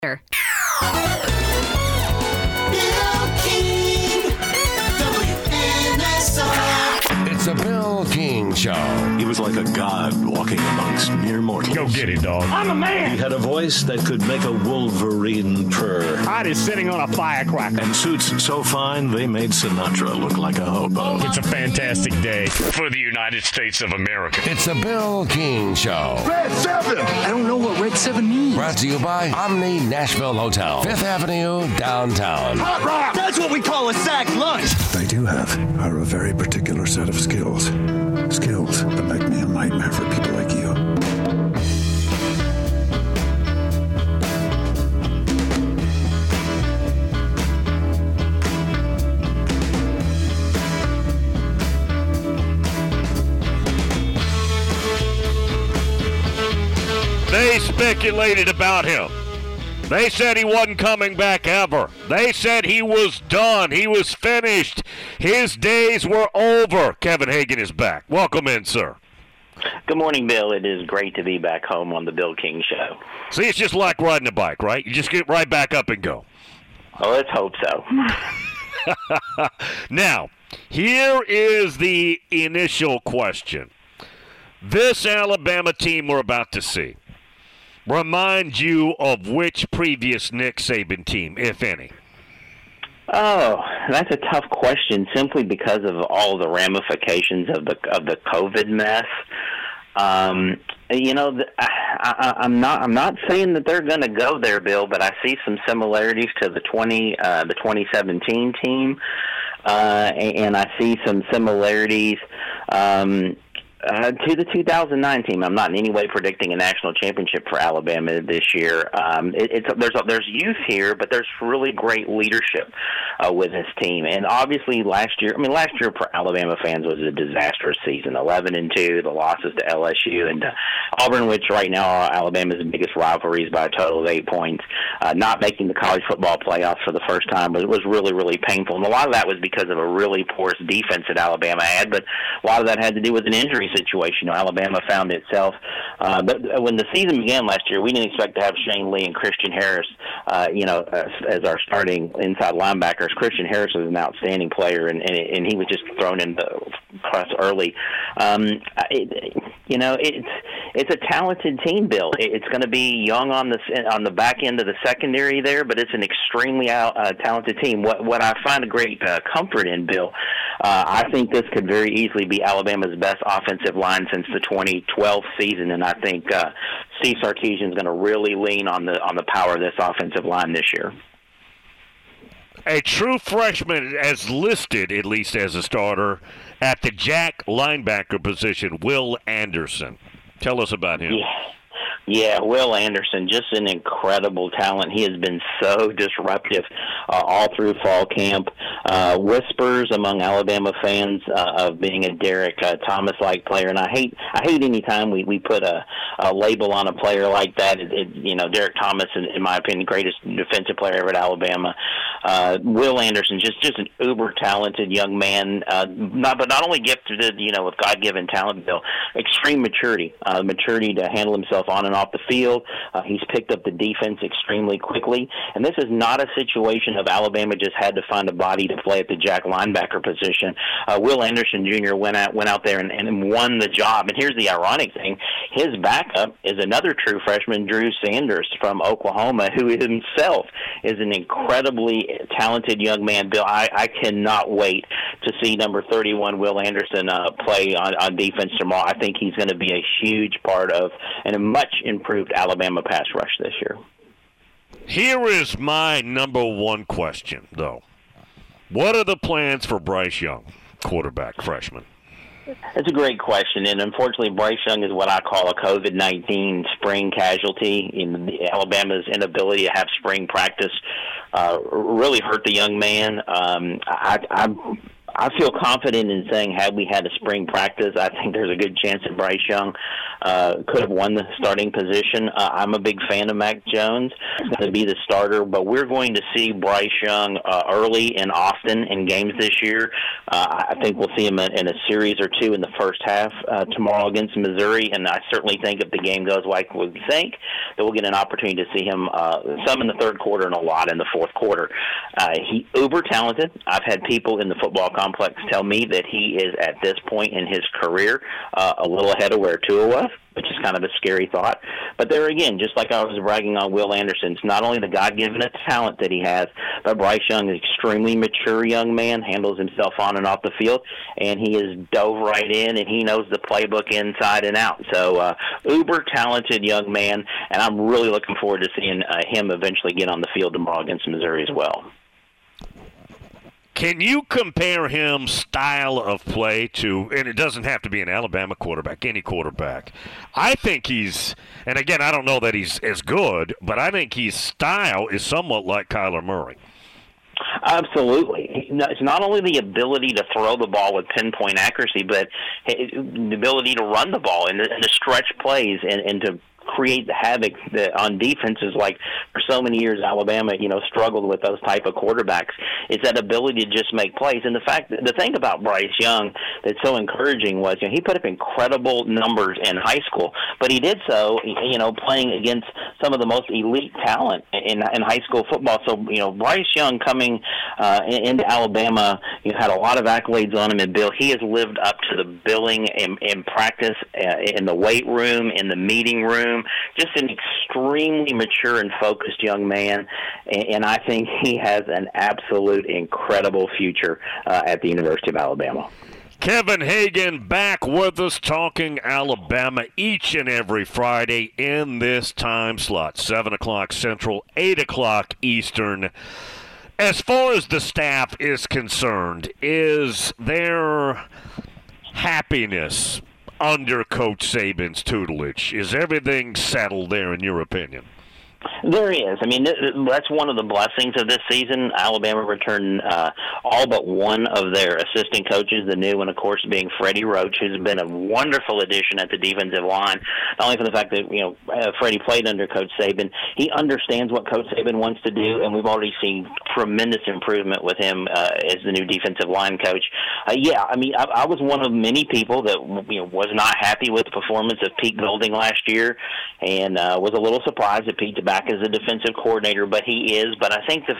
Bill King, WNSR. It's a Bill King Show. He was like a god walking amongst mere mortals. Go get it, dog. I'm a man. He had a voice that could make a wolverine purr. Hot is sitting on a firecracker. And suits so fine, they made Sinatra look like a hobo. It's a fantastic day for the United States of America. It's a Bill King Show. Red 7! I don't know what Red 7 means. Brought to you by Omni Nashville Hotel, 5th Avenue, downtown. Hot rock! That's what we call a sack lunch. I do have are a very particular set of skills. Skills that make me a nightmare for people like you. They speculated about him. They said he wasn't coming back ever. They said he was done. He was finished. His days were over. Kevin Hagan is back. Welcome in, sir. Good morning, Bill. It is great to be back home on the Bill King Show. See, it's just like riding a bike, right? You just get right back up and go. Oh, let's hope so. Now, here is the initial question. This Alabama team we're about to see remind you of which previous Nick Saban team, if any? Oh, that's a tough question simply because of all the ramifications of the COVID mess. I'm not saying that they're going to go there, Bill, but I see some similarities to the 2017 team, and I see some similarities to the 2009 team. I'm not in any way predicting a national championship for Alabama this year. There's youth here, but there's really great leadership with this team. And obviously last year for Alabama fans was a disastrous season. 11-2, the losses to LSU and to Auburn, which right now are Alabama's biggest rivalries by a total of 8 points. Not making the college football playoffs for the first time was really, really painful. And a lot of that was because of a really porous defense that Alabama had, but a lot of that had to do with an injury situation. Alabama found itself. But when the season began last year, we didn't expect to have Shane Lee and Christian Harris, as our starting inside linebackers. Christian Harris was an outstanding player, and he was just thrown in the press early. It's a talented team, Bill. It's going to be young on the back end of the secondary there, but it's an extremely talented team. What I find a great comfort in, Bill, I think this could very easily be Alabama's best offensive line since the 2012 season, and I think Steve Sarkisian is going to really lean on the power of this offensive line this year. A true freshman as listed, at least as a starter, at the Jack linebacker position, Will Anderson. Tell us about him. Yeah, Will Anderson, just an incredible talent. He has been so disruptive all through fall camp. Whispers among Alabama fans of being a Derek Thomas-like player, and I hate any time we put a label on a player like that. Derek Thomas, in my opinion, greatest defensive player ever at Alabama. Will Anderson, just an uber talented young man, not only gifted, with God-given talent, Bill, extreme maturity to handle himself on and off the field. He's picked up the defense extremely quickly, and this is not a situation of Alabama just had to find a body to play at the Jack linebacker position. Will Anderson Jr. went out there and won the job. And here's the ironic thing: his backup is another true freshman, Drew Sanders from Oklahoma, who himself is an incredibly talented young man. Bill, I cannot wait to see number 31 Will Anderson play on defense tomorrow. I think he's going to be a huge part of and a much improved Alabama pass rush this year. Here is my number one question, though. What are the plans for Bryce Young, quarterback, freshman? That's a great question, and unfortunately, Bryce Young is what I call a COVID-19 spring casualty. In Alabama's inability to have spring practice really hurt the young man. I feel confident in saying, had we had a spring practice, I think there's a good chance that Bryce Young could have won the starting position. I'm a big fan of Mac Jones. He's going to be the starter, but we're going to see Bryce Young early and often in games this year. I think we'll see him in a series or two in the first half tomorrow against Missouri, and I certainly think if the game goes like we think, that we'll get an opportunity to see him some in the third quarter and a lot in the fourth quarter. He's uber talented. I've had people in the football complex tell me that he is at this point in his career a little ahead of where Tua was, which is kind of a scary thought. But there again, just like I was bragging on Will Anderson, it's not only the God-given talent that he has, but Bryce Young is an extremely mature young man, handles himself on and off the field, and he has dove right in, and he knows the playbook inside and out. So uber-talented young man, and I'm really looking forward to seeing him eventually get on the field tomorrow against Missouri as well. Can you compare his style of play to, and it doesn't have to be an Alabama quarterback, any quarterback. I think he's, and again, I don't know that he's as good, but I think his style is somewhat like Kyler Murray. Absolutely. It's not only the ability to throw the ball with pinpoint accuracy, but the ability to run the ball and to stretch plays and to create the havoc on defenses like for so many years Alabama, struggled with those type of quarterbacks. It's that ability to just make plays. And the thing about Bryce Young that's so encouraging was, he put up incredible numbers in high school, but he did so, playing against some of the most elite talent in high school football. So, Bryce Young coming into Alabama, had a lot of accolades on him. And Bill, he has lived up to the billing in practice, in the weight room, in the meeting room. Just an extremely mature and focused young man, and I think he has an absolute incredible future at the University of Alabama. Kevin Hagan back with us talking Alabama each and every Friday in this time slot, 7 o'clock Central, 8 o'clock Eastern. As far as the staff is concerned, is there happiness under Coach Saban's tutelage? Is everything settled there in your opinion? There is. I mean, that's one of the blessings of this season. Alabama returned all but one of their assistant coaches, the new one, of course, being Freddie Roach, who's been a wonderful addition at the defensive line, not only for the fact that, Freddie played under Coach Saban. He understands what Coach Saban wants to do, and we've already seen tremendous improvement with him as the new defensive line coach. I was one of many people that, was not happy with the performance of Pete Golding last year and was a little surprised that Pete's back as a defensive coordinator, but he is. But I think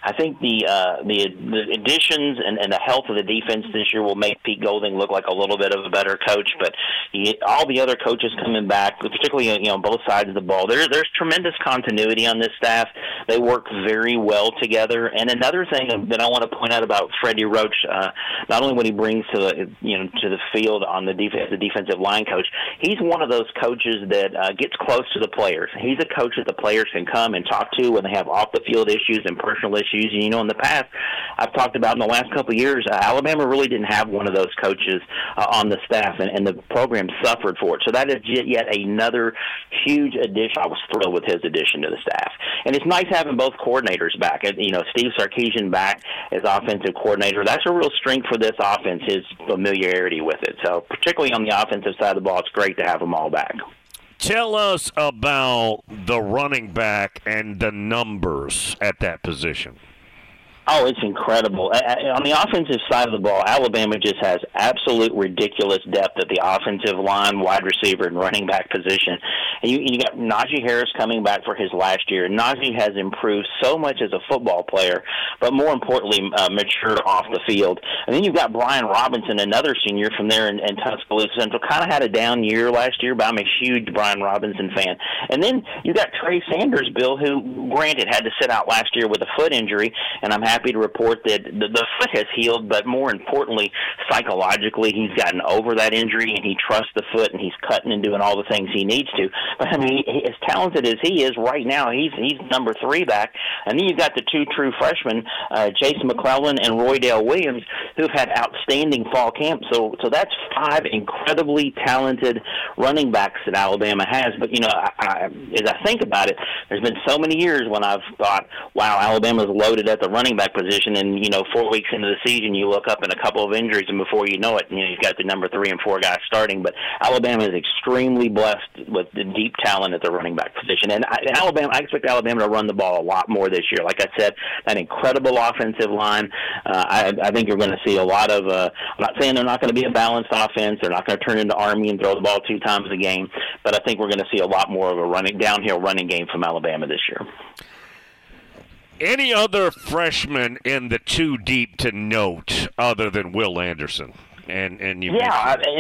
the additions and the health of the defense this year will make Pete Golding look like a little bit of a better coach. But all the other coaches coming back, particularly on both sides of the ball, there's tremendous continuity on this staff. They work very well together. And another thing that I want to point out about Freddie Roach, not only what he brings to the field on the defensive line coach, he's one of those coaches that gets close to the players. He's a coach that the players can come and talk to when they have off-the-field issues and personal issues. And, in the past, I've talked about in the last couple of years, Alabama really didn't have one of those coaches on the staff, and the program suffered for it. So that is yet another huge addition. I was thrilled with his addition to the staff. And it's nice having both coordinators back. Steve Sarkisian back as offensive coordinator. That's a real strength for this offense, his familiarity with it. So particularly on the offensive side of the ball, it's great to have them all back. Tell us about the running back and the numbers at that position. Oh, it's incredible. On the offensive side of the ball, Alabama just has absolute ridiculous depth at the offensive line, wide receiver, and running back position. And you got Najee Harris coming back for his last year. Najee has improved so much as a football player, but more importantly, matured off the field. And then you've got Brian Robinson, another senior from there in Tuscaloosa Central. Kind of had a down year last year, but I'm a huge Brian Robinson fan. And then you got Trey Sanders, Bill, who, granted, had to sit out last year with a foot injury, and I'm happy to report that the foot has healed, but more importantly, psychologically, he's gotten over that injury, and he trusts the foot, and he's cutting and doing all the things he needs to. But, as talented as he is right now, he's number 3 back. And then you've got the 2 true freshmen, Jason McClellan and Roydale Williams, who've had outstanding fall camp. So that's 5 incredibly talented running backs that Alabama has. But, as I think about it, there's been so many years when I've thought, wow, Alabama's loaded at the running back position. And, 4 weeks into the season, you look up in a couple of injuries, and before you know it, you've got the number 3 and 4 guys starting. But Alabama is extremely blessed with the deep talent at the running back position. And I expect Alabama to run the ball a lot more this year. Like I said, that incredible offensive line. I think you're going to see a lot of I'm not saying they're not going to be a balanced offense. They're not going to turn into Army and throw the ball 2 times a game. But I think we're going to see a lot more of a downhill running game from Alabama this year. Any other freshmen in the 2 deep to note other than Will Anderson? And you in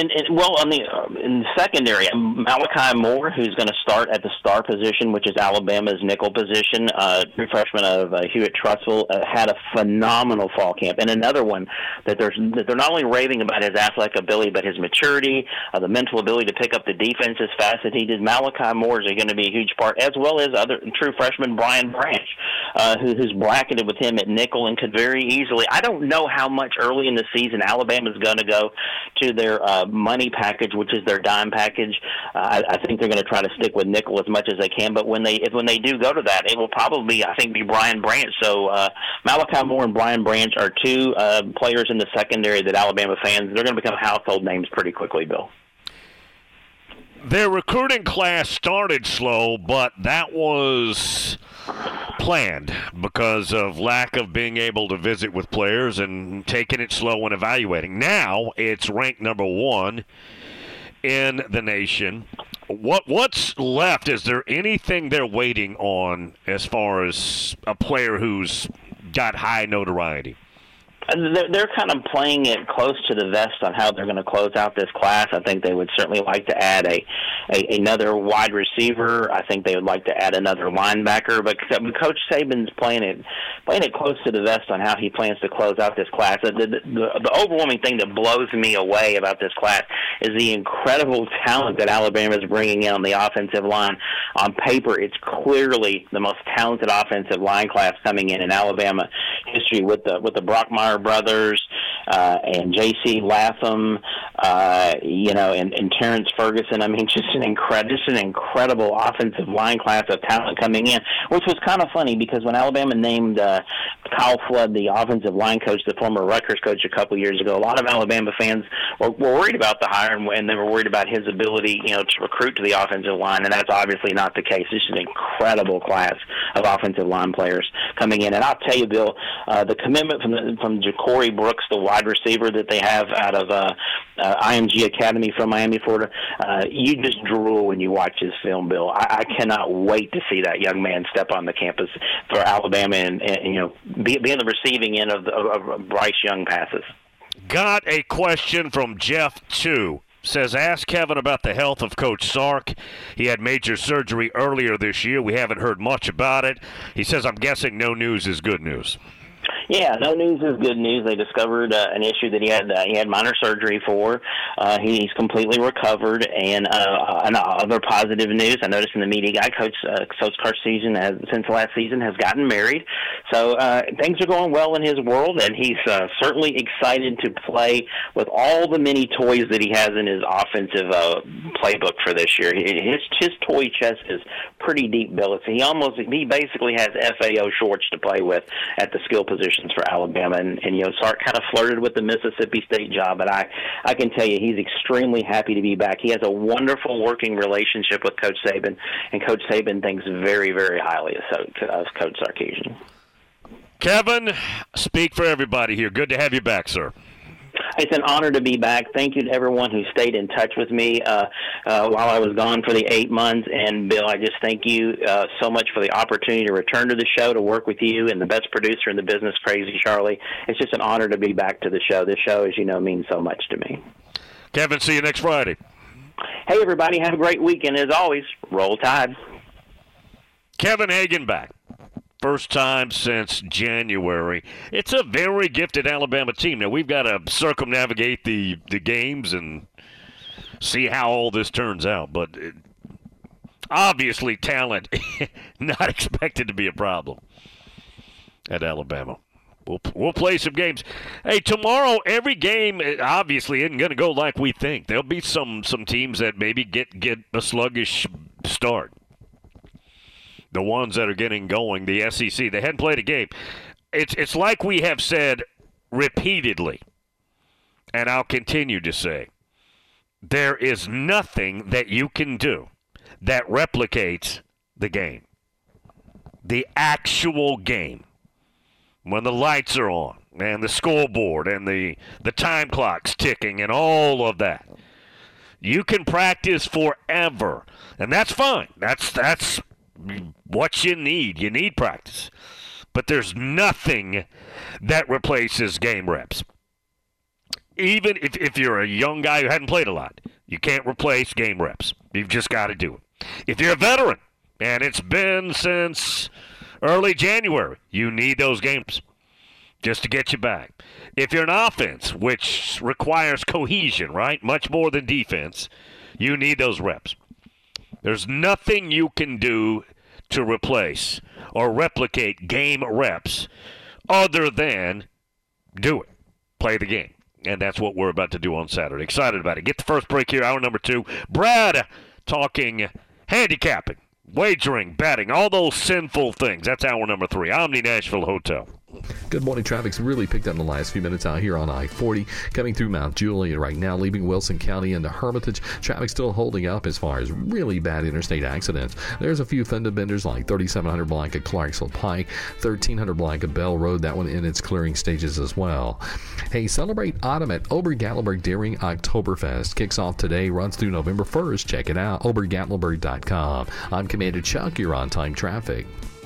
the secondary, Malachi Moore, who's going to start at the star position, which is Alabama's nickel position, true freshman of Hewitt-Trussville, had a phenomenal fall camp, and another one that they're not only raving about his athletic ability, but his maturity, the mental ability to pick up the defense as fast as he did. Malachi Moore is going to be a huge part, as well as other true freshman Brian Branch, who's bracketed with him at nickel and could very easily. I don't know how much early in the season Alabama's going to go to their money package, which is their dime package. I think they're going to try to stick with nickel as much as they can. But when they do go to that, it will probably, I think, be Brian Branch. So Malachi Moore and Brian Branch are 2 players in the secondary that Alabama fans, they're going to become household names pretty quickly, Bill. Their recruiting class started slow, but that was planned because of lack of being able to visit with players and taking it slow and evaluating. Now it's ranked number 1 in the nation. What's left? Is there anything they're waiting on as far as a player who's got high notoriety? They're kind of playing it close to the vest on how they're going to close out this class. I think they would certainly like to add another wide receiver. I think they would like to add another linebacker. But Coach Saban's playing it close to the vest on how he plans to close out this class. The overwhelming thing that blows me away about this class is the incredible talent that Alabama is bringing in on the offensive line. On paper, it's clearly the most talented offensive line class coming in Alabama history with the Brockmeyer brothers and J.C. Latham, and Terrence Ferguson. I mean, just an incredible offensive line class of talent coming in, which was kind of funny because when Alabama named Kyle Flood the offensive line coach, the former Rutgers coach a couple years ago, a lot of Alabama fans were worried about the hire and they were worried about his ability, to recruit to the offensive line, and that's obviously not the case. This is an incredible class of offensive line players coming in, and I'll tell you, Bill, the commitment from Ja'Cory Brooks, the wide receiver that they have out of IMG Academy from Miami, Florida, you just drool when you watch his film, Bill. I cannot wait to see that young man step on the campus for Alabama and be in the receiving end of Bryce Young passes. Got a question from Jeff 2. Says, ask Kevin about the health of Coach Sark. He had major surgery earlier this year. We haven't heard much about it. He says, I'm guessing no news is good news. Yeah, no news is good news. They discovered an issue that he had minor surgery for. He's completely recovered. And other positive news, I noticed in the media guy, Coach Sarkisian since last season has gotten married. So things are going well in his world, and he's certainly excited to play with all the many toys that he has in his offensive playbook for this year. His toy chest is pretty deep, Bill. He basically has FAO shorts to play with at the skill positions for Alabama, and Sark kind of flirted with the Mississippi State job, but I can tell you he's extremely happy to be back. He has a wonderful working relationship with Coach Saban, and Coach Saban thinks very, very highly of Coach Sarkisian. Kevin, speak for everybody here. Good to have you back, sir. It's an honor to be back. Thank you to everyone who stayed in touch with me while I was gone for the 8 months. And, Bill, I just thank you so much for the opportunity to return to the show, to work with you and the best producer in the business, Crazy Charlie. It's just an honor to be back to the show. This show, as you know, means so much to me. Kevin, see you next Friday. Hey, everybody, have a great weekend. As always, roll Tide. Kevin Hagan back. First time since January. It's a very gifted Alabama team. Now, we've got to circumnavigate the games and see how all this turns out. But obviously, talent not expected to be a problem at Alabama. We'll play some games. Hey, tomorrow, every game obviously isn't going to go like we think. There'll be some teams that maybe get a sluggish start. The ones that are getting going, the SEC, they hadn't played a game. it's like we have said repeatedly, and I'll continue to say, there is nothing that you can do that replicates the game. The actual game. When the lights are on and the scoreboard and the time clock's ticking and all of that. You can practice forever, and that's fine. That's what you need. You need practice. But there's nothing that replaces game reps. Even if you're a young guy who hadn't played a lot, you can't replace game reps. You've just got to do it. If you're a veteran, and it's been since early January, you need those games just to get you back. If you're an offense, which requires cohesion, right, much more than defense, you need those reps. There's nothing you can do to replace or replicate game reps other than do it. Play the game. And that's what we're about to do on Saturday. Excited about it. Get the first break here, hour number 2. Brad talking handicapping, wagering, betting, all those sinful things. That's hour number 3. Omni Nashville Hotel. Good morning. Traffic's really picked up in the last few minutes out here on I-40, coming through Mount Juliet right now, leaving Wilson County into Hermitage. Traffic still holding up as far as really bad interstate accidents. There's a few fender benders like 3700 block at Clarksville Pike, 1300 block at Bell Road, that one in its clearing stages as well. Hey, celebrate autumn at Ober-Gatlinburg during Oktoberfest. Kicks off today, runs through November 1st. Check it out, obergatlinburg.com. I'm Commander Chuck. You're on time traffic.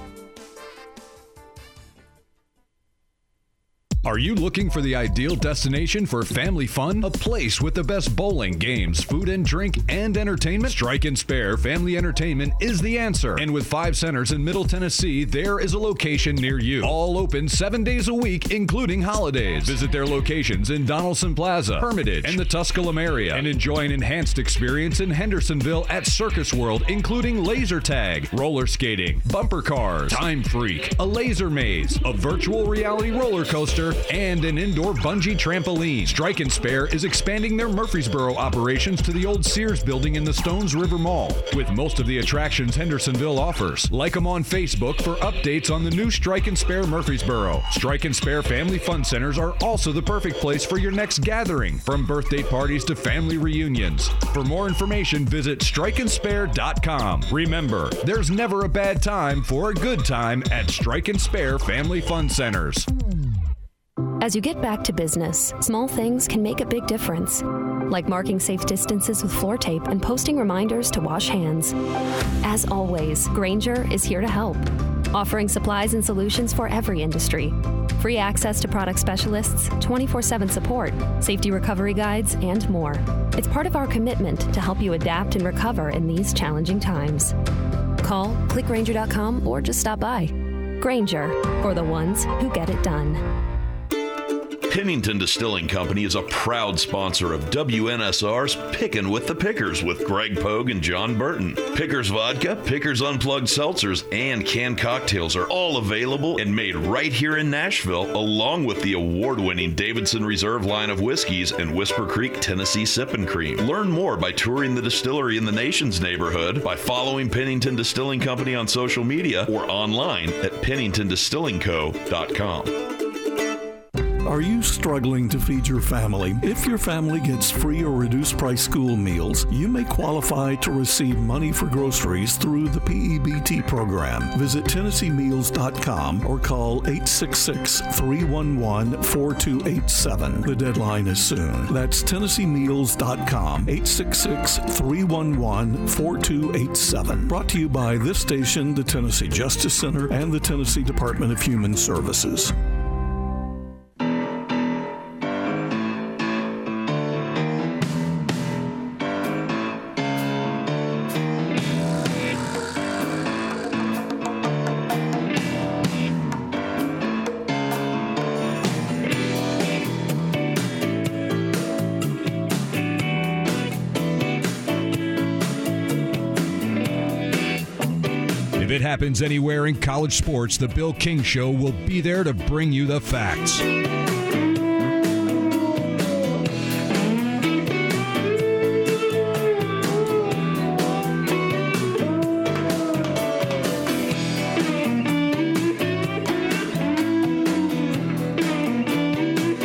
Are you looking for the ideal destination for family fun? A place with the best bowling, games, food and drink, and entertainment? Strike and Spare Family Entertainment is the answer. And with 5 centers in Middle Tennessee, there is a location near you. All open 7 days a week, including holidays. Visit their locations in Donaldson Plaza, Hermitage, and the Tusculum area. And enjoy an enhanced experience in Hendersonville at Circus World, including laser tag, roller skating, bumper cars, Time Freak, a laser maze, a virtual reality roller coaster, and an indoor bungee trampoline. Strike and Spare is expanding their Murfreesboro operations to the old Sears building in the Stones River Mall, with most of the attractions Hendersonville offers. Like them on Facebook for updates on the new Strike and Spare Murfreesboro. Strike and Spare Family Fun Centers are also the perfect place for your next gathering, from birthday parties to family reunions. For more information, visit strikeandspare.com. Remember, there's never a bad time for a good time at Strike and Spare Family Fun Centers. As you get back to business, small things can make a big difference, like marking safe distances with floor tape and posting reminders to wash hands. As always, Grainger is here to help, offering supplies and solutions for every industry. Free access to product specialists, 24/7 support, safety recovery guides, and more. It's part of our commitment to help you adapt and recover in these challenging times. Call, click Grainger.com, or just stop by. Grainger, for the ones who get it done. Pennington Distilling Company is a proud sponsor of WNSR's Pickin' with the Pickers with Greg Pogue and John Burton. Pickers Vodka, Pickers Unplugged Seltzers, and canned cocktails are all available and made right here in Nashville, along with the award-winning Davidson Reserve line of whiskeys and Whisper Creek Tennessee Sippin' Cream. Learn more by touring the distillery in the nation's neighborhood, by following Pennington Distilling Company on social media, or online at penningtondistillingco.com. Are you struggling to feed your family? If your family gets free or reduced price school meals, you may qualify to receive money for groceries through the PEBT program. Visit TennesseeMeals.com or call 866-311-4287. The deadline is soon. That's TennesseeMeals.com, 866-311-4287. Brought to you by this station, the Tennessee Justice Center, and the Tennessee Department of Human Services. If it happens anywhere in college sports, the Bill King Show will be there to bring you the facts.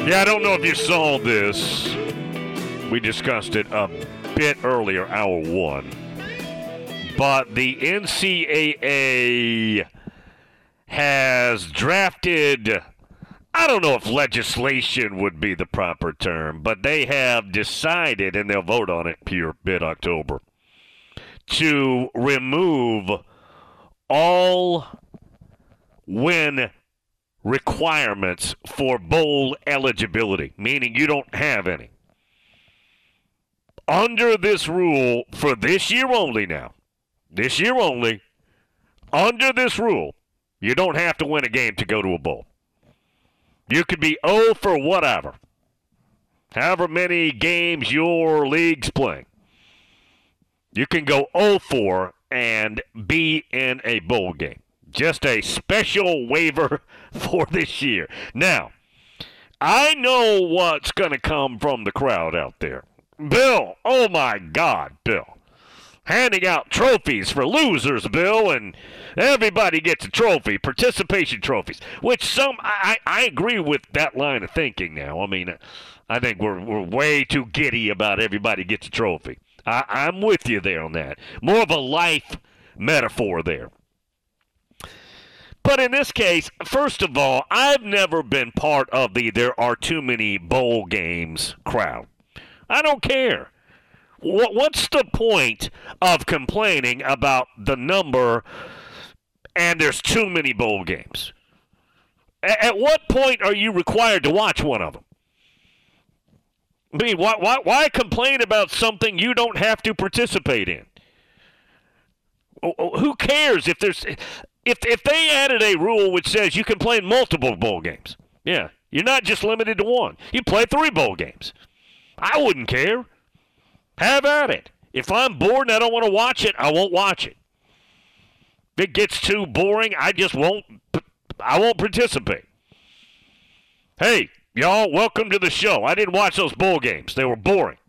Yeah, I don't know if you saw this. We discussed it a bit earlier, hour one. But the NCAA has drafted, I don't know if legislation would be the proper term, but they have decided, and they'll vote on it here mid-October, to remove all win requirements for bowl eligibility, meaning you don't have any. Under this rule, for this year only now, this year only, under this rule, you don't have to win a game to go to a bowl. You could be 0 for whatever, however many games your league's playing. You can go 0 for and be in a bowl game. Just a special waiver for this year. Now, I know what's going to come from the crowd out there. Bill, oh my God, Bill. Handing out trophies for losers, Bill, and everybody gets a trophy, participation trophies, which I agree with that line of thinking now. I mean, I think we're way too giddy about everybody gets a trophy. I'm with you there on that. More of a life metaphor there. But in this case, first of all, I've never been part of the there are too many bowl games crowd. I don't care. What's the point of complaining about the number and there's too many bowl games? At what point are you required to watch one of them? I mean, why complain about something you don't have to participate in? Who cares if there's if they added a rule which says you can play in multiple bowl games? Yeah, you're not just limited to one. You play 3 bowl games. I wouldn't care. Have at it. If I'm bored and I don't want to watch it, I won't watch it. If it gets too boring, I won't participate. Hey, y'all, welcome to the show. I didn't watch those bowl games. They were boring.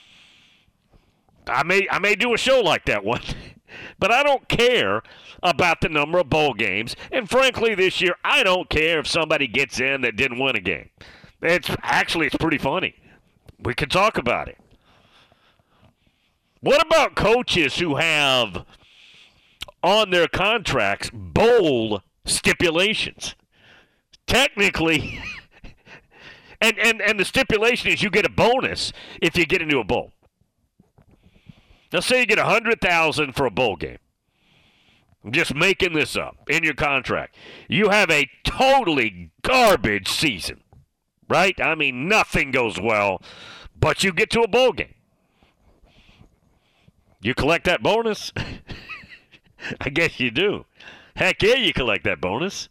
I may do a show like that one, but I don't care about the number of bowl games. And frankly, this year, I don't care if somebody gets in that didn't win a game. It's pretty funny. We can talk about it. What about coaches who have on their contracts bowl stipulations? Technically, and the stipulation is you get a bonus if you get into a bowl. Now say you get $100,000 for a bowl game. I'm just making this up in your contract. You have a totally garbage season, right? I mean, nothing goes well, but you get to a bowl game. You collect that bonus? I guess you do. Heck yeah, you collect that bonus.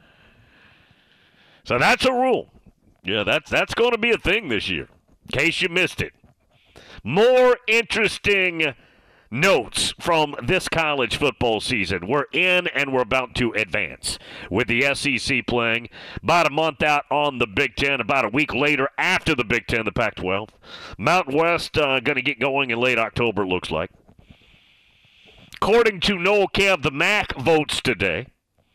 So that's a rule. Yeah, that's going to be a thing this year, in case you missed it. More interesting notes from this college football season. We're in and we're about to advance with the SEC playing about a month out on the Big Ten, about a week later after the Big Ten, the Pac-12. Mountain West going to get going in late October, it looks like. According to Noel Camp, the MAC votes today.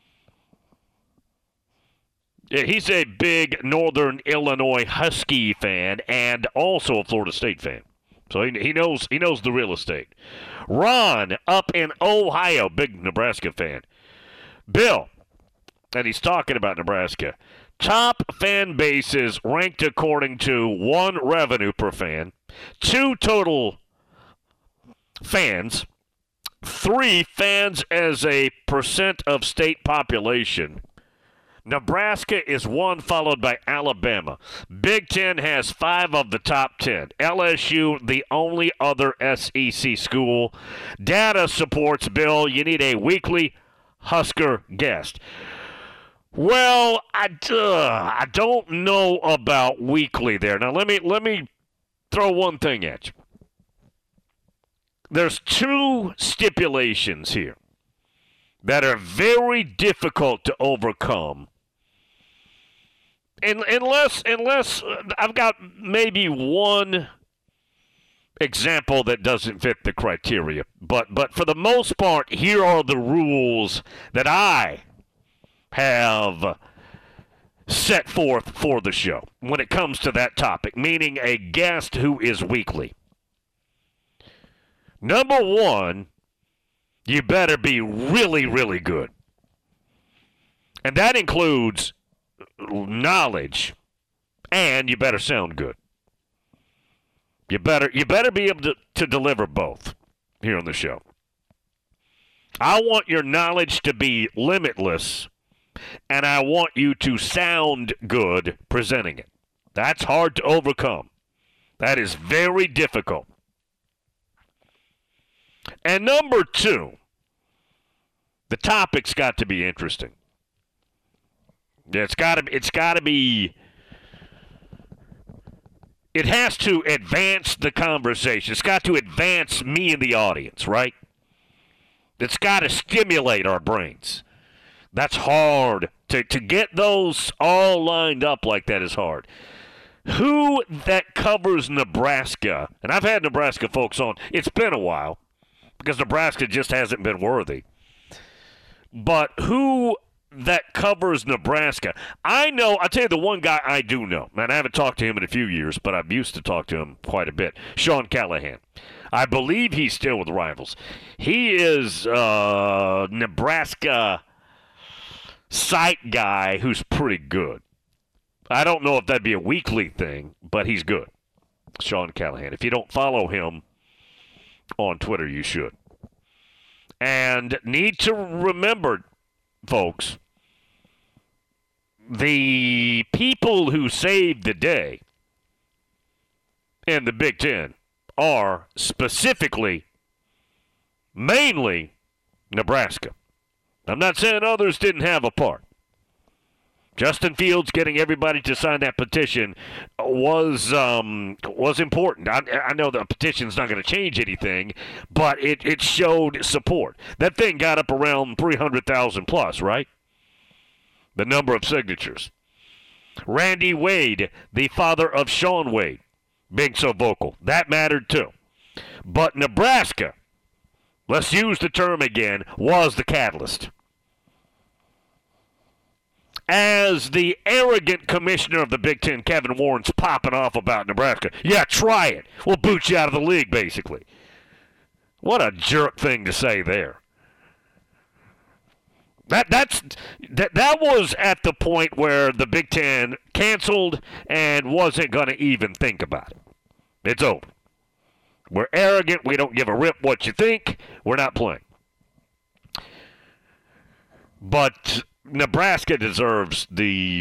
Yeah, he's a big Northern Illinois Husky fan and also a Florida State fan. So he knows the real estate. Ron up in Ohio, big Nebraska fan. Bill, and he's talking about Nebraska. Top fan bases ranked according to 1 revenue per fan, 2 total fans, 3 fans as a percent of state population. Nebraska is 1, followed by Alabama. Big Ten has 5 of the top 10. LSU, the only other SEC school. Data supports, Bill, you need a weekly Husker guest. Well, I don't know about weekly there. Now, let me throw one thing at you. There's 2 stipulations here that are very difficult to overcome. Unless I've got maybe one example that doesn't fit the criteria. But for the most part, here are the rules that I have set forth for the show when it comes to that topic, meaning a guest who is weekly. Number one, you better be really, really good. And that includes knowledge, and you better sound good. You better be able to deliver both here on the show. I want your knowledge to be limitless, and I want you to sound good presenting it. That's hard to overcome. That is very difficult. And number two, the topic's got to be interesting. It's got to be. It has to advance the conversation. It's got to advance me and the audience, right? It's got to stimulate our brains. That's hard. To get those all lined up like that is hard. Who that covers Nebraska, and I've had Nebraska folks on, it's been a while, because Nebraska just hasn't been worthy. But who that covers Nebraska? I'll tell you the one guy I do know, and I haven't talked to him in a few years, but I've used to talk to him quite a bit, Sean Callahan. I believe he's still with Rivals. He is Nebraska site guy who's pretty good. I don't know if that'd be a weekly thing, but he's good. Sean Callahan. If you don't follow him on Twitter, you should. And need to remember, folks, the people who saved the day in the Big Ten are specifically, mainly, Nebraska. I'm not saying others didn't have a part. Justin Fields getting everybody to sign that petition was important. I know the petition's not going to change anything, but it showed support. That thing got up around 300,000 plus, right? The number of signatures. Randy Wade, the father of Sean Wade, being so vocal. That mattered too. But Nebraska, let's use the term again, was the catalyst. As the arrogant commissioner of the Big Ten, Kevin Warren's popping off about Nebraska. Yeah, try it. We'll boot you out of the league, basically. What a jerk thing to say there. That was at the point where the Big Ten canceled and wasn't going to even think about it. It's over. We're arrogant. We don't give a rip what you think. We're not playing. But Nebraska deserves the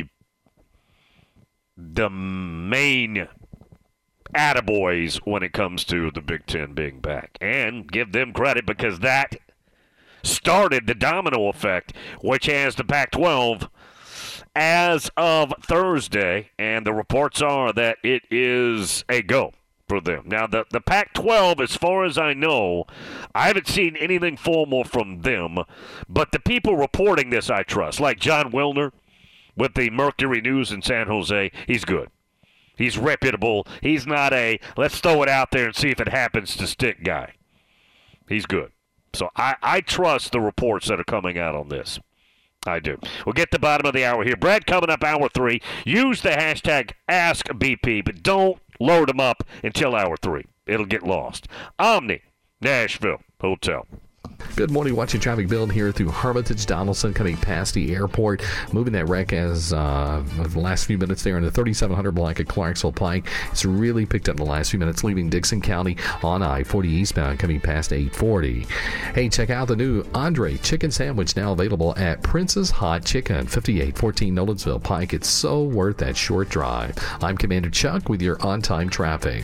main attaboys when it comes to the Big Ten being back. And give them credit because that started the domino effect, which has the Pac-12 as of Thursday. And the reports are that it is a go for them. Now, the Pac-12, as far as I know, I haven't seen anything formal from them, but the people reporting this I trust, like John Wilner with the Mercury News in San Jose, he's good. He's reputable. He's not a let's throw it out there and see if it happens to stick guy. He's good. So I trust the reports that are coming out on this. I do. We'll get to the bottom of the hour here. Brad, coming up hour 3. Use the hashtag AskBP, but don't load them up until hour 3. It'll get lost. Omni, Nashville Hotel. Good morning. Watching traffic build here through Hermitage, Donaldson, coming past the airport. Moving that wreck as the last few minutes there in the 3700 block at Clarksville Pike. It's really picked up in the last few minutes, leaving Dixon County on I-40 eastbound, coming past 840. Hey, check out the new Andre Chicken Sandwich, now available at Prince's Hot Chicken, 5814 Nolensville Pike. It's so worth that short drive. I'm Commander Chuck with your on-time traffic.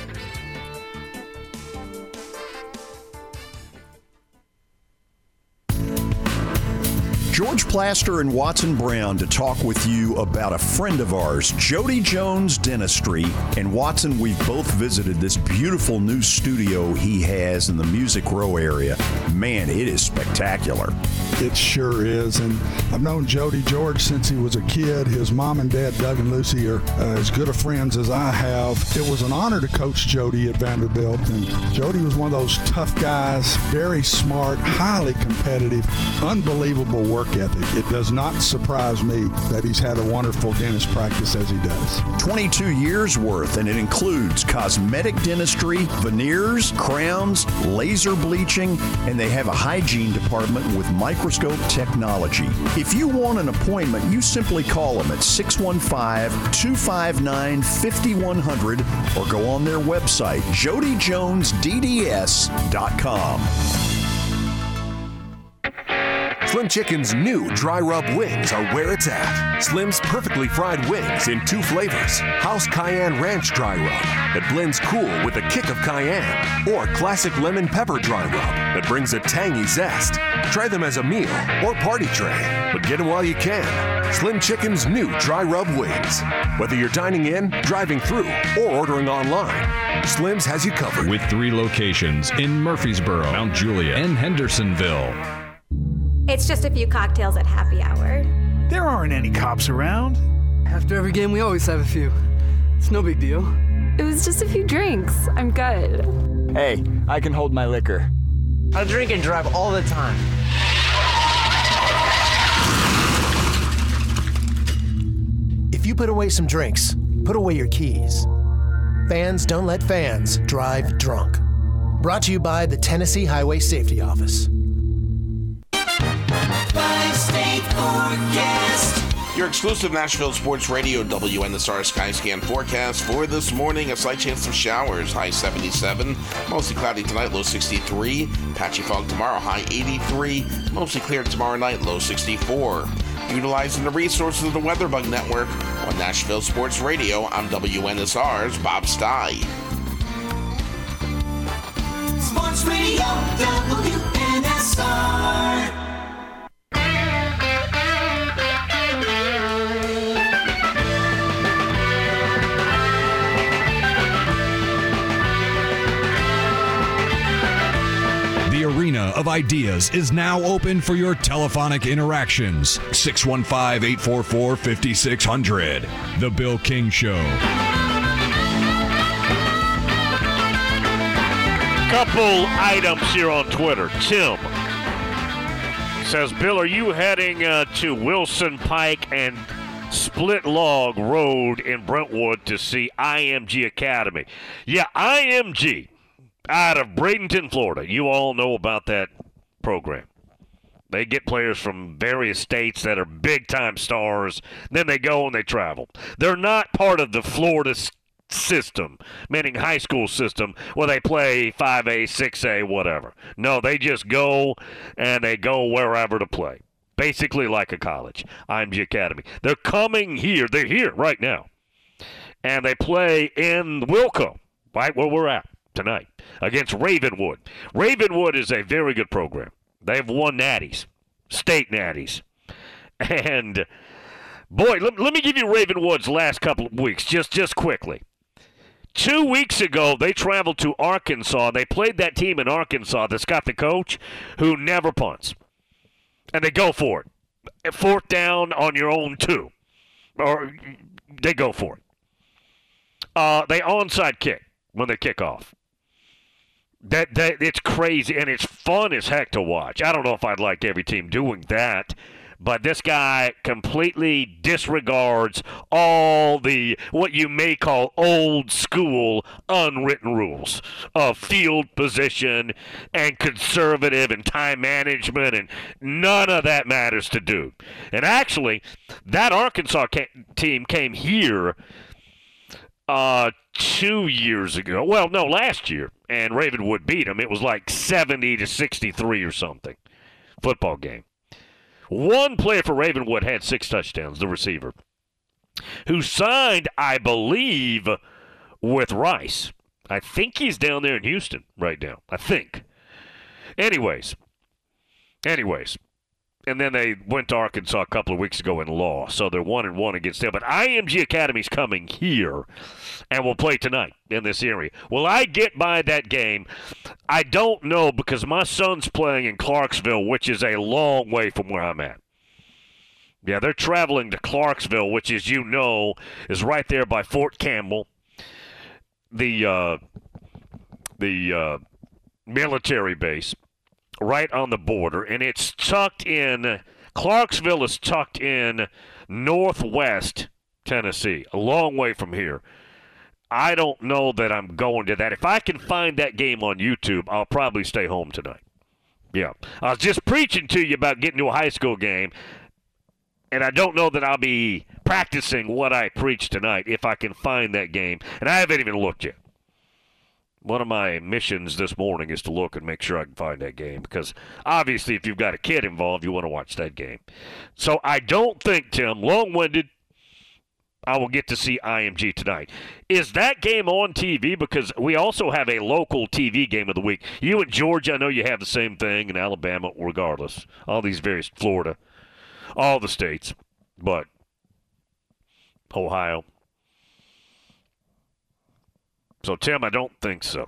George Plaster and Watson Brown to talk with you about a friend of ours, Jody Jones Dentistry. And Watson, we've both visited this beautiful new studio he has in the Music Row area. Man, it is spectacular. It sure is. And I've known Jody George since he was a kid. His mom and dad, Doug and Lucy, are as good of friends as I have. It was an honor to coach Jody at Vanderbilt. And Jody was one of those tough guys, very smart, highly competitive, unbelievable work ethic. ethic. It does not surprise me that he's had a wonderful dentist practice as he does. 22 years worth, and it includes cosmetic dentistry, veneers, crowns, laser bleaching, and they have a hygiene department with microscope technology. If you want an appointment, you simply call them at 615-259-5100 or go on their website, jodyjonesdds.com. Slim Chicken's new dry rub wings are where it's at. Slim's perfectly fried wings in 2 flavors. House Cayenne Ranch Dry Rub that blends cool with a kick of cayenne. Or Classic Lemon Pepper Dry Rub that brings a tangy zest. Try them as a meal or party tray, but get them while you can. Slim Chicken's new dry rub wings. Whether you're dining in, driving through, or ordering online, Slim's has you covered. With 3 locations in Murfreesboro, Mount Juliet, and Hendersonville. It's just a few cocktails at happy hour. There aren't any cops around. After every game, we always have a few. It's no big deal. It was just a few drinks. I'm good. Hey, I can hold my liquor. I drink and drive all the time. If you put away some drinks, put away your keys. Fans don't let fans drive drunk. Brought to you by the Tennessee Highway Safety Office. Five-state forecast. Your exclusive Nashville Sports Radio WNSR Skyscan forecast for this morning. A slight chance of showers, high 77. Mostly cloudy tonight, low 63. Patchy fog tomorrow, high 83. Mostly clear tomorrow night, low 64. Utilizing the resources of the WeatherBug Network on Nashville Sports Radio, I'm WNSR's Bob Stye. Sports Radio WNSR. The arena of ideas is now open for your telephonic interactions. 615-844-5600. The Bill King Show. Couple items here on Twitter. Tim says, Bill, are you heading to Wilson Pike and Split Log Road in Brentwood to see IMG Academy? Yeah, IMG. Out of Bradenton, Florida. You all know about that program. They get players from various states that are big-time stars. Then they go and they travel. They're not part of the Florida system, meaning high school system, where they play 5A, 6A, whatever. No, they just go and they go wherever to play. Basically like a college. IMG Academy. They're coming here. They're here right now. And they play in Wilco, right where we're at tonight, against Ravenwood. Ravenwood is a very good program. They've won natties, state natties. And, boy, let me give you Ravenwood's last couple of weeks, just quickly. 2 weeks ago, they traveled to Arkansas. They played that team in Arkansas that's got the coach who never punts. And they go for it. 4th down on your own 2. Or they go for it. They onside kick when they kick off. That it's crazy, and it's fun as heck to watch. I don't know if I'd like every team doing that, but this guy completely disregards all the what you may call old school unwritten rules of field position and conservative and time management, and none of that matters to dude. And actually, that Arkansas team came here 2 years ago. Well, no, last year, and Ravenwood beat them. It was like 70-63 or something. Football game. One player for Ravenwood had 6 touchdowns, the receiver, who signed, I believe, with Rice. I think he's down there in Houston right now. I think. Anyways. And then they went to Arkansas a couple of weeks ago and lost. So they're 1-1 against them. But IMG Academy's coming here and will play tonight in this area. Will I get by that game? I don't know, because my son's playing in Clarksville, which is a long way from where I'm at. Yeah, they're traveling to Clarksville, which, as you know, is right there by Fort Campbell, the military base. Right on the border, and it's tucked in Clarksville is tucked in northwest Tennessee, a long way from here. I don't know that I'm going to that. If I can find that game on YouTube, I'll probably stay home tonight. Yeah. I was just preaching to you about getting to a high school game, and I don't know that I'll be practicing what I preached tonight if I can find that game. And I haven't even looked yet. One of my missions this morning is to look and make sure I can find that game because obviously if you've got a kid involved, you want to watch that game. So I don't think, Tim, long-winded, I will get to see IMG tonight. Is that game on TV? Because we also have a local TV game of the week. You and Georgia, I know you have the same thing, and Alabama, regardless. All these various, Florida, all the states, but Ohio. So, Tim, I don't think so.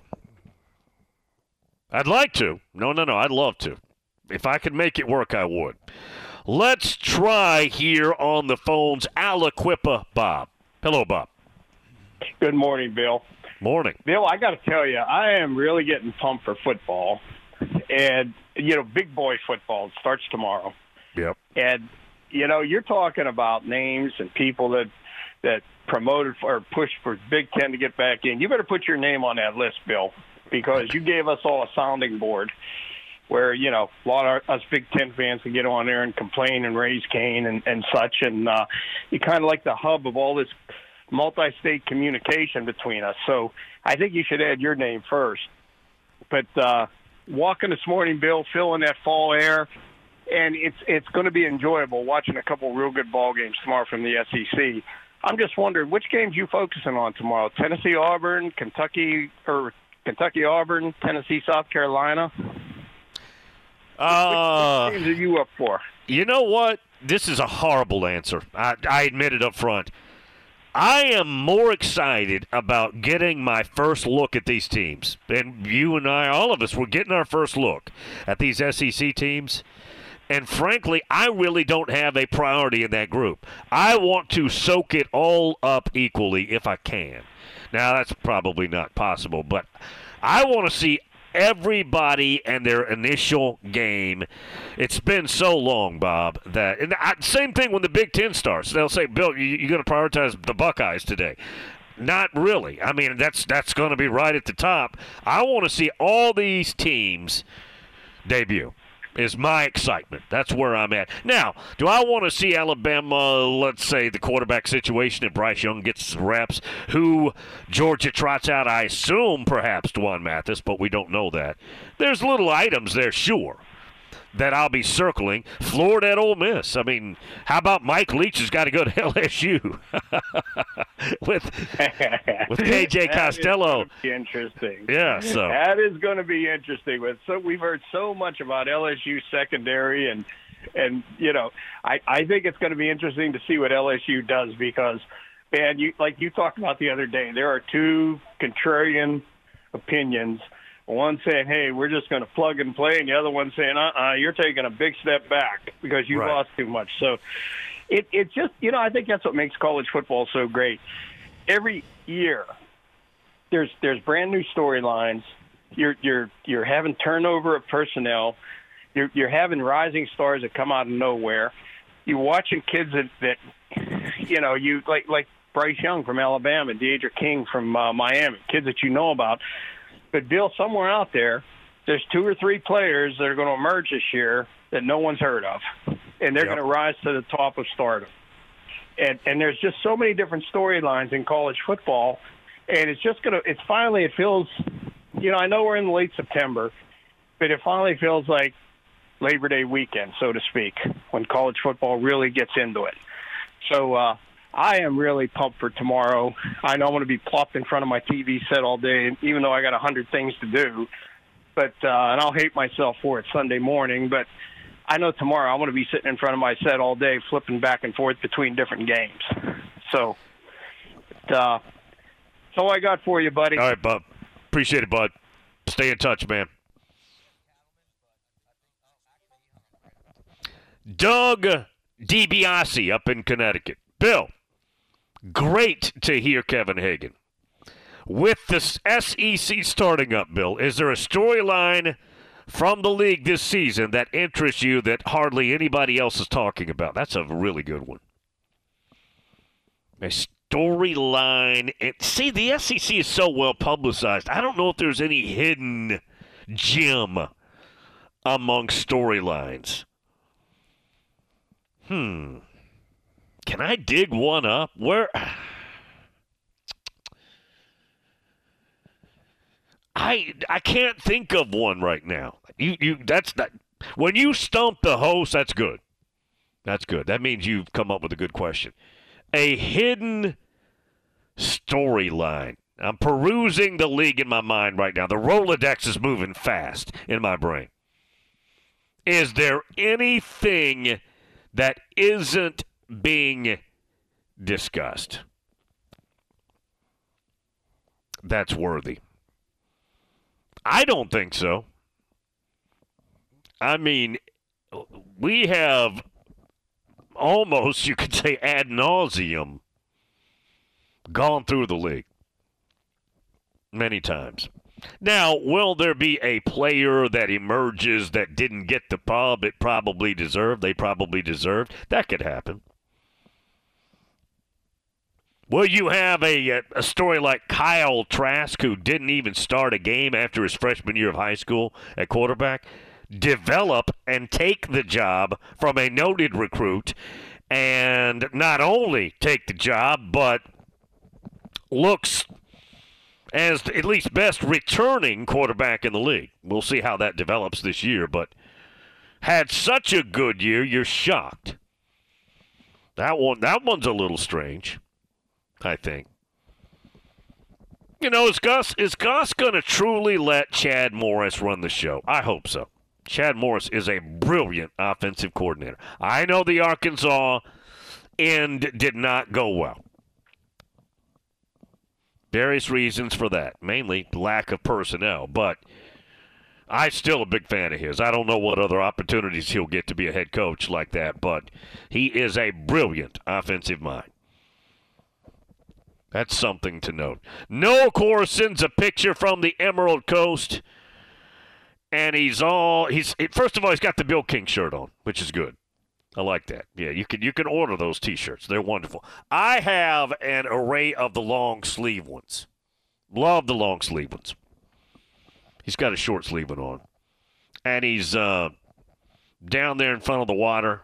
I'd like to. No, I'd love to. If I could make it work, I would. Let's try here on the phones Aliquippa Bob. Hello, Bob. Good morning, Bill. Morning. Bill, I got to tell you, I am really getting pumped for football. And, big boy football starts tomorrow. Yep. And, you're talking about names and people that promoted or pushed for Big Ten to get back in. You better put your name on that list, Bill, because you gave us all a sounding board where, a lot of us Big Ten fans can get on there and complain and raise Cain and such. And you kind of like the hub of all this multi-state communication between us. So I think you should add your name first. But walking this morning, Bill, feeling that fall air, and it's going to be enjoyable watching a couple real good ball games tomorrow from the SEC. I'm just wondering, which games you focusing on tomorrow? Tennessee-Auburn, Kentucky-Auburn, Tennessee-South Carolina? Which games are you up for? You know what? This is a horrible answer. I admit it up front. I am more excited about getting my first look at these teams. And you and I, all of us, we're getting our first look at these SEC teams. And frankly, I really don't have a priority in that group. I want to soak it all up equally if I can. Now, that's probably not possible, but I want to see everybody and their initial game. It's been so long, Bob, that same thing when the Big Ten starts. They'll say, Bill, you're going to prioritize the Buckeyes today. Not really. I mean, that's going to be right at the top. I want to see all these teams debut. Is my excitement. That's where I'm at. Now, do I want to see Alabama, let's say the quarterback situation, if Bryce Young gets reps, who Georgia trots out, I assume perhaps Dwan Mathis, but we don't know that. There's little items there, sure, that I'll be circling. Florida at Ole Miss. I mean, how about Mike Leach has got to go to LSU with KJ Costello. That is going to be interesting. Yeah, so that is going to be interesting. We've heard so much about LSU secondary, and I think it's going to be interesting to see what LSU does because, man, you talked about the other day, there are two contrarian opinions. One saying, hey, we're just going to plug and play, and the other one saying, you're taking a big step back because you lost too much. So it just, I think that's what makes college football so great. Every year there's brand new storylines. You're having turnover of personnel. You're having rising stars that come out of nowhere. You're watching kids that you like Bryce Young from Alabama, Deidre King from Miami, kids that you know about. But, Bill, somewhere out there's 2 or 3 players that are going to emerge this year that no one's heard of, and they're going to rise to the top of stardom. And there's just so many different storylines in college football, and it feels, I know we're in late September, but it finally feels like Labor Day weekend, so to speak, when college football really gets into it. So, I am really pumped for tomorrow. I know I'm going to be plopped in front of my TV set all day, even though I got 100 things to do. But and I'll hate myself for it Sunday morning. But I know tomorrow I'm going to be sitting in front of my set all day, flipping back and forth between different games. So that's all I got for you, buddy. All right, Bub. Appreciate it, bud. Stay in touch, man. Doug DiBiase up in Connecticut. Bill. Great to hear Kevin Hagan. With the SEC starting up, Bill, is there a storyline from the league this season that interests you that hardly anybody else is talking about? That's a really good one. A storyline. See, the SEC is so well publicized. I don't know if there's any hidden gem among storylines. Can I dig one up? Where? I can't think of one right now. That's not when you stump the host. That's good. That's good. That means you've come up with a good question. A hidden storyline. I'm perusing the league in my mind right now. The Rolodex is moving fast in my brain. Is there anything that isn't being discussed that's worthy? I don't think so. I mean, we have almost, you could say, ad nauseum gone through the league many times. Now, will there be a player that emerges that didn't get the pub they probably deserved? That could happen. Will you have a story like Kyle Trask, who didn't even start a game after his freshman year of high school at quarterback, develop and take the job from a noted recruit, and not only take the job, but looks as at least best returning quarterback in the league? We'll see how that develops this year, but had such a good year, you're shocked. That one's a little strange, I think. You know, is Gus going to truly let Chad Morris run the show? I hope so. Chad Morris is a brilliant offensive coordinator. I know the Arkansas end did not go well. Various reasons for that, mainly lack of personnel, but I'm still a big fan of his. I don't know what other opportunities he'll get to be a head coach like that, but he is a brilliant offensive mind. That's something to note. Noah Core sends a picture from the Emerald Coast, and he's first of all, he's got the Bill King shirt on, which is good. I like that. Yeah, you can order those T-shirts. They're wonderful. I have an array of the long sleeve ones. Love the long sleeve ones. He's got a short sleeve one on, and he's down there in front of the water,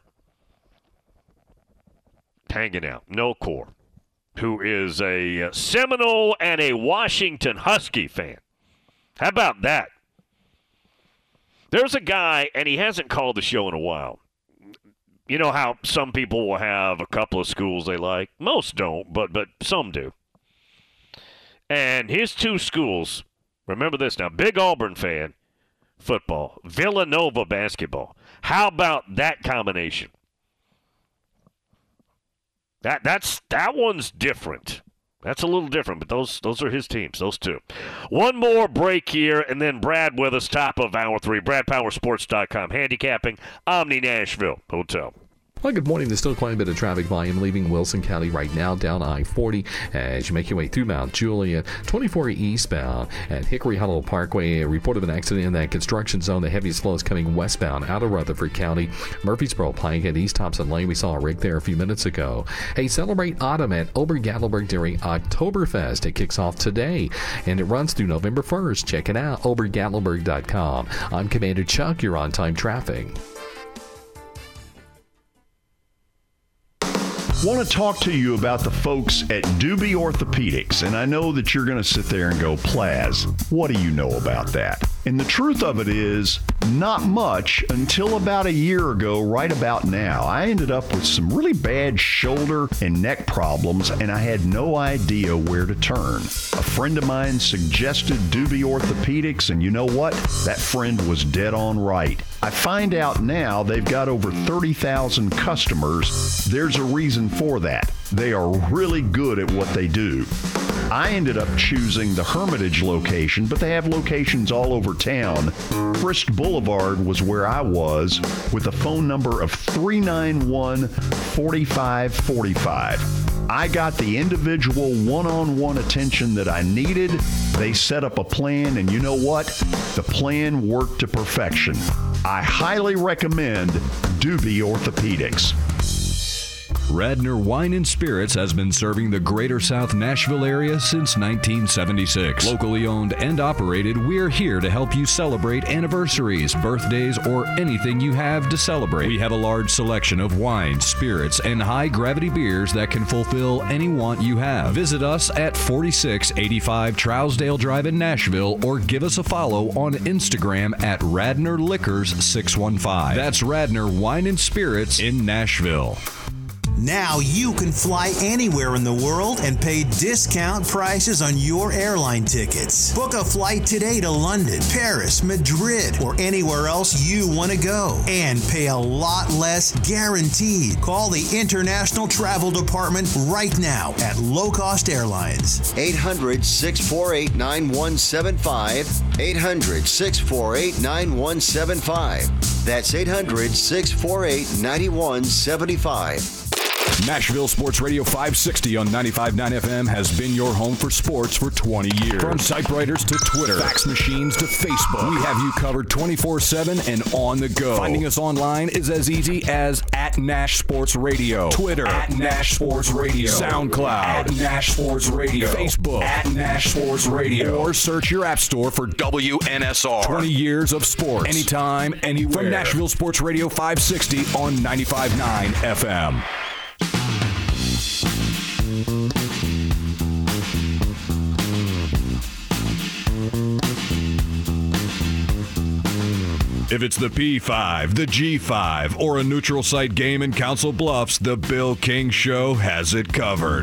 hanging out. No Core, who is a Seminole and a Washington Husky fan. How about that? There's a guy, and he hasn't called the show in a while. You know how some people will have a couple of schools they like? Most don't, but some do. And his two schools, remember this now, big Auburn fan, football, Villanova basketball. How about that combination? That one's different. That's a little different, but those are his teams, those two. One more break here, and then Brad with us, top of Hour 3. BradPowerSports.com, handicapping, Omni Nashville Hotel. Well, good morning. There's still quite a bit of traffic volume leaving Wilson County right now down I-40 as you make your way through Mount Juliet. 24 eastbound at Hickory Hollow Parkway. A report of an accident in that construction zone. The heaviest flow is coming westbound out of Rutherford County. Murfreesboro Pike at East Thompson Lane. We saw a rig there a few minutes ago. Hey, celebrate autumn at Ober-Gatlinburg during Oktoberfest. It kicks off today, and it runs through November 1st. Check it out, obergatlinburg.com. I'm Commander Chuck. You're on time traffic. Want to talk to you about the folks at Doobie Orthopedics, and I know that you're going to sit there and go, Plaz, what do you know about that? And the truth of it is, not much until about a year ago, right about now. I ended up with some really bad shoulder and neck problems, and I had no idea where to turn. A friend of mine suggested Doobie Orthopedics, and you know what? That friend was dead on right. I find out now they've got over 30,000 customers. There's a reason for that. They are really good at what they do. I ended up choosing the Hermitage location, but they have locations all over town. Frist Boulevard was where I was, with a phone number of 391-4545. I got the individual one-on-one attention that I needed. They set up a plan, and you know what? The plan worked to perfection. I highly recommend Doobie Orthopedics. Radnor Wine and Spirits has been serving the greater South Nashville area since 1976. Locally owned and operated, we're here to help you celebrate anniversaries, birthdays, or anything you have to celebrate. We have a large selection of wines, spirits, and high-gravity beers that can fulfill any want you have. Visit us at 4685 Trousdale Drive in Nashville or give us a follow on Instagram at Radnor Liquors 615. That's Radnor Wine and Spirits in Nashville. Now you can fly anywhere in the world and pay discount prices on your airline tickets. Book a flight today to London, Paris, Madrid, or anywhere else you want to go and pay a lot less guaranteed. Call the International Travel Department right now at Low Cost Airlines. 800-648-9175. 800-648-9175. That's 800-648-9175. Nashville Sports Radio 560 on 95.9 FM has been your home for sports for 20 years. From typewriters to Twitter, fax machines to Facebook, we have you covered 24/7 and on the go. Finding us online is as easy as @Nash Sports Radio, Twitter @Nash Sports Radio, SoundCloud @Nash Sports Radio, Facebook @Nash Sports Radio, or search your app store for WNSR. 20 years of sports, anytime, anywhere. From Nashville Sports Radio 560 on 95.9 FM. If it's the P5, the G5, or a neutral site game in Council Bluffs, the Bill King Show has it covered.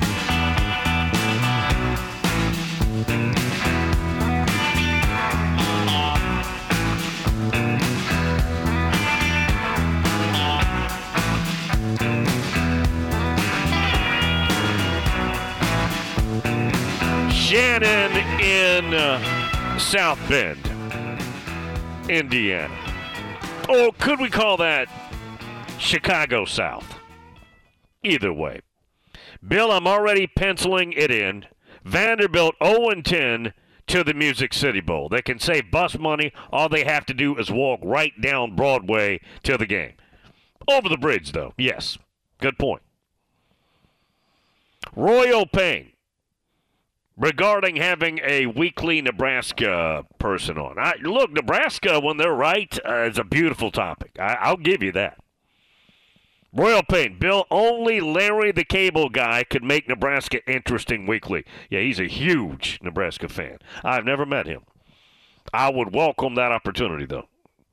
Shannon in South Bend, Indiana. Or could we call that Chicago South? Either way. Bill, I'm already penciling it in. Vanderbilt 0-10 to the Music City Bowl. They can save bus money. All they have to do is walk right down Broadway to the game. Over the bridge, though. Yes. Good point. Royal Payne. Regarding having a weekly Nebraska person on. Look, Nebraska, when they're right, is a beautiful topic. I'll give you that. Royal Payne, Bill, only Larry the Cable Guy could make Nebraska interesting weekly. Yeah, he's a huge Nebraska fan. I've never met him. I would welcome that opportunity, though.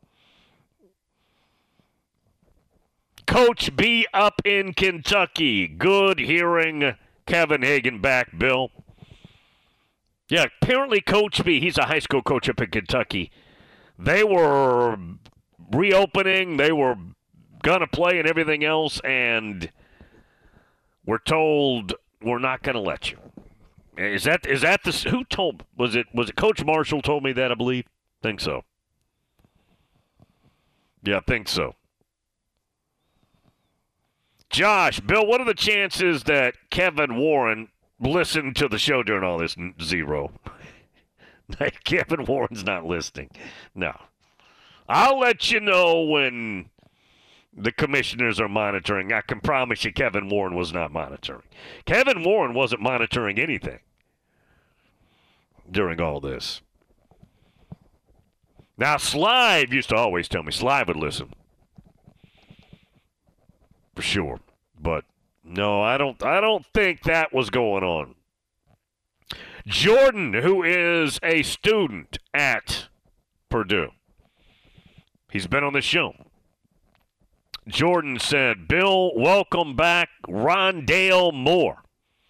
Coach B up in Kentucky. Good hearing Kevin Hagan back, Bill. Yeah, apparently Coach B, he's a high school coach up in Kentucky. They were reopening, they were going to play and everything else, and we're told we're not going to let you. Is that the, who told, was it Coach Marshall told me that, I believe? Think so. Yeah, I think so. Josh, Bill, what are the chances that Kevin Warren listened to the show during all this? Zero. Kevin Warren's not listening. No. I'll let you know when the commissioners are monitoring. I can promise you Kevin Warren was not monitoring. Kevin Warren wasn't monitoring anything during all this. Now, Slive used to always tell me. Slive would listen. For sure. But no, I don't think that was going on. Jordan, who is a student at Purdue. He's been on the show. Jordan said, Bill, welcome back Rondale Moore.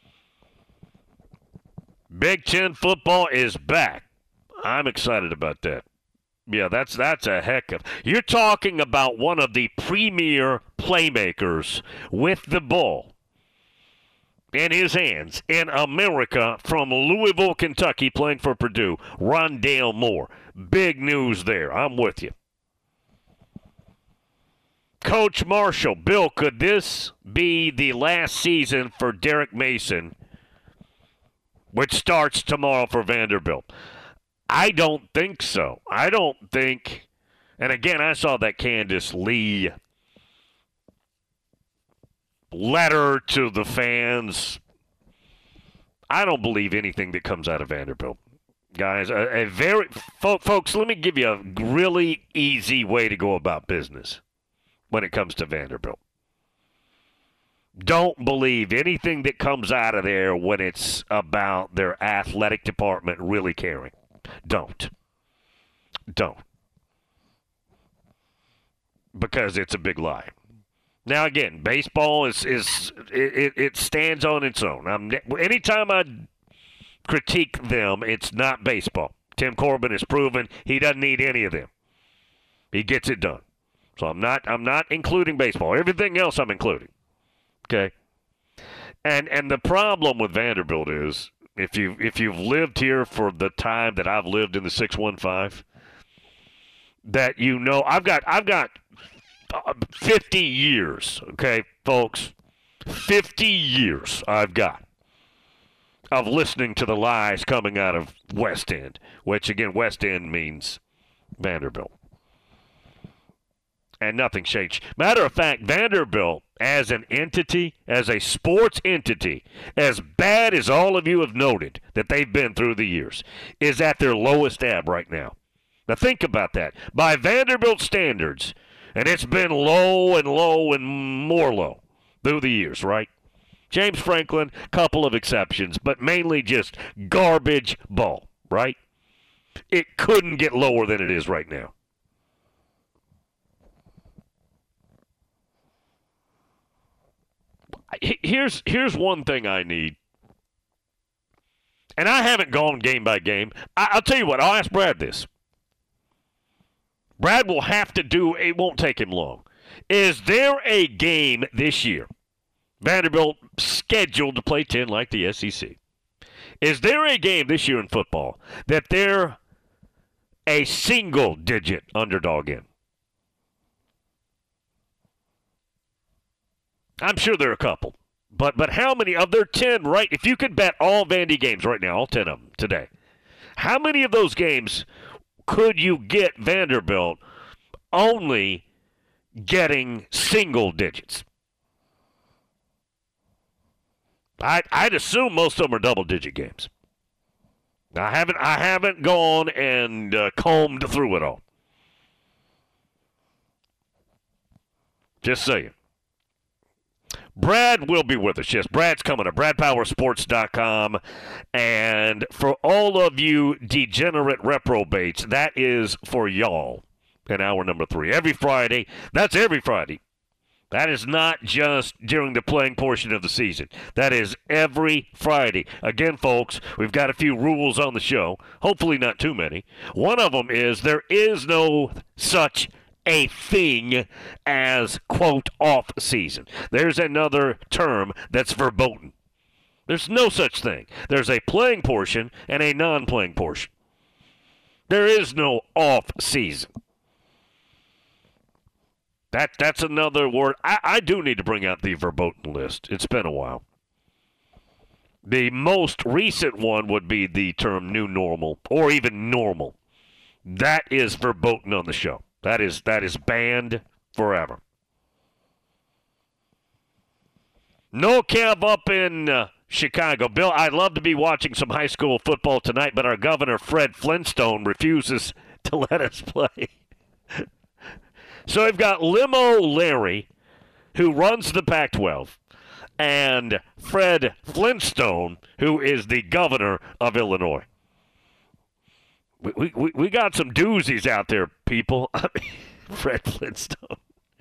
Big Ten football is back. I'm excited about that. Yeah, that's a heck of... You're talking about one of the premier playmakers with the ball in his hands in America from Louisville, Kentucky, playing for Purdue, Rondale Moore. Big news there. I'm with you. Coach Marshall, Bill, could this be the last season for Derek Mason, which starts tomorrow for Vanderbilt? I don't think so. I don't think, and again, I saw that Candace Lee letter to the fans. I don't believe anything that comes out of Vanderbilt. Guys, folks, let me give you a really easy way to go about business when it comes to Vanderbilt. Don't believe anything that comes out of there when it's about their athletic department really caring. Don't. Because it's a big lie. Now, again, baseball it stands on its own. Anytime I critique them, it's not baseball. Tim Corbin has proven he doesn't need any of them. He gets it done. So I'm not including baseball. Everything else I'm including. Okay? And the problem with Vanderbilt is if you've lived here for the time that I've lived in the 615, that you know I've got 50 years, okay, folks? 50 years I've got of listening to the lies coming out of West End, which, again, West End means Vanderbilt. And nothing's changed. Matter of fact, Vanderbilt, as an entity, as a sports entity, as bad as all of you have noted that they've been through the years, is at their lowest ebb right now. Now think about that. By Vanderbilt standards, and it's been low and low and more low through the years, right? James Franklin, couple of exceptions, but mainly just garbage ball, right? It couldn't get lower than it is right now. Here's one thing I need. And I haven't gone game by game. I'll tell you what, I'll ask Brad this. Brad will have to do, it won't take him long. Is there a game this year, Vanderbilt scheduled to play 10 like the SEC? Is there a game this year in football that they're a single-digit underdog in? I'm sure there are a couple. But how many of their 10, right? If you could bet all Vandy games right now, all 10 of them today, how many of those games could you get Vanderbilt only getting single digits? I'd assume most of them are double-digit games. I haven't gone and combed through it all. Just saying. Brad will be with us. Yes, Brad's coming up. BradPowerSports.com. And for all of you degenerate reprobates, that is for y'all in hour number 3. Every Friday. That's every Friday. That is not just during the playing portion of the season. That is every Friday. Again, folks, we've got a few rules on the show. Hopefully not too many. One of them is there is no such a thing as, quote, off season. There's another term that's verboten. There's no such thing. There's a playing portion and a non-playing portion. There is no off season. That's another word. I do need to bring out the verboten list. It's been a while. The most recent one would be the term new normal or even normal. That is verboten on the show. That is banned forever. No Kev up in Chicago. Bill, I'd love to be watching some high school football tonight, but our governor, Fred Flintstone, refuses to let us play. So we've got Limo Larry, who runs the Pac-12, and Fred Flintstone, who is the governor of Illinois. We got some doozies out there, people. I mean, Fred Flintstone.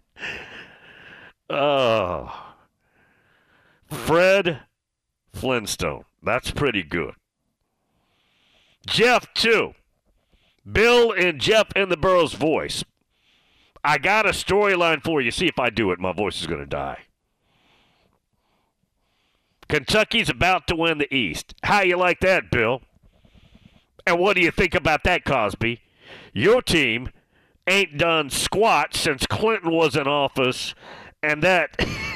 Oh. Fred Flintstone. That's pretty good. Jeff, too. Bill and Jeff in the Burrows voice. I got a storyline for you. See if I do it. My voice is going to die. Kentucky's about to win the East. How you like that, Bill? And what do you think about that, Cosby? Your team ain't done squat since Clinton was in office, and that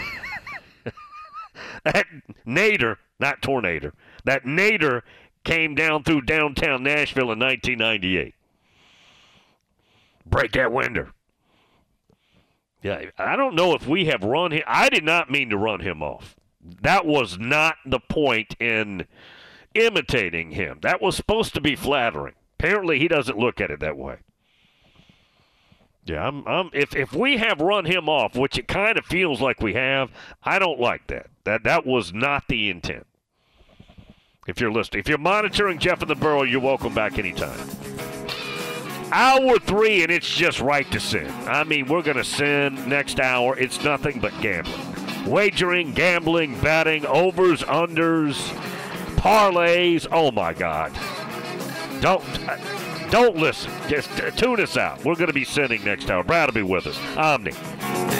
that Nader, not Tornado, that Nader came down through downtown Nashville in 1998. Break that window. Yeah, I don't know if we have run him. I did not mean to run him off. That was not the point in imitating him. That was supposed to be flattering. Apparently, he doesn't look at it that way. Yeah, if we have run him off, which it kind of feels like we have, I don't like that. That was not the intent. If you're listening, if you're monitoring Jeff in the Borough, you're welcome back anytime. Hour 3, and it's just right to sin. I mean, we're going to sin next hour. It's nothing but gambling. Wagering, gambling, betting, overs, unders, parlays. Oh, my God. Don't listen. Just tune us out. We're going to be sinning next hour. Brad will be with us. Omni.